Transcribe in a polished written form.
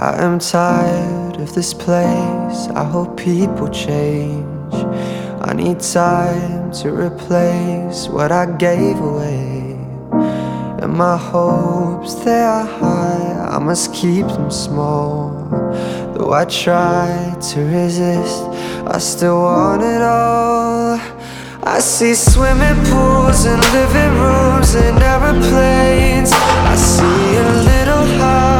I am tired of this place, I hope people change. I need time to replace what I gave away. And my hopes, they are high, I must keep them small. Though I try to resist, I still want it all. I see swimming pools and living rooms and aeroplanes. I see a little house